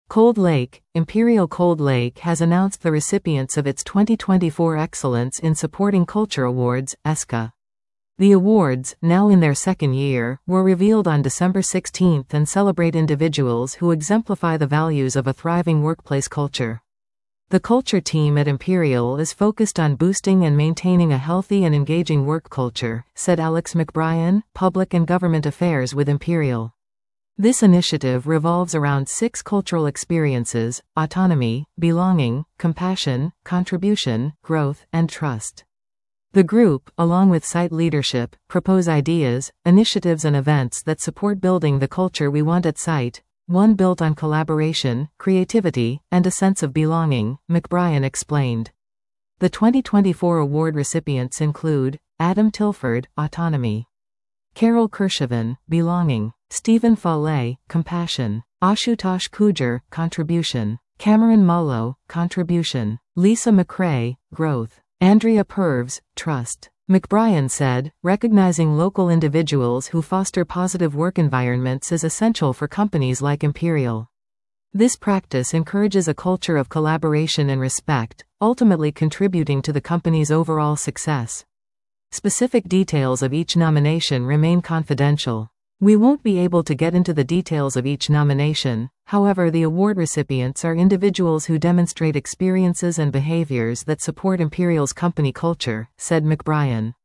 Cold Lake, Imperial Cold Lake has announced the recipients of its 2024 Excellence in Supporting Culture Awards, ESCA. The awards, now in their second year, were revealed on December 16 and celebrate individuals who exemplify the values of a thriving workplace culture. The culture team at Imperial is focused on boosting and maintaining a healthy and engaging work culture, said Alex McBrien, Public and Government Affairs with Imperial. This initiative revolves around 6 cultural experiences: autonomy, belonging, compassion, contribution, growth, and trust. The group, along with site leadership, propose ideas, initiatives and events that support building the culture we want at site, one built on collaboration, creativity, and a sense of belonging, McBrien explained. The 2024 award recipients include Adam Tilford, Autonomy; Carol Kershavan, Belonging; Stephen Fallet, Compassion; Ashutosh Kujar, Contribution; Cameron Mullo, Contribution; Lisa McRae, Growth; Andrea Purves, Trust. McBrien said, recognizing local individuals who foster positive work environments is essential for companies like Imperial. This practice encourages a culture of collaboration and respect, ultimately contributing to the company's overall success. Specific details of each nomination remain confidential. We won't be able to get into the details of each nomination, however, the award recipients are individuals who demonstrate experiences and behaviors that support Imperial's company culture, said McBrien.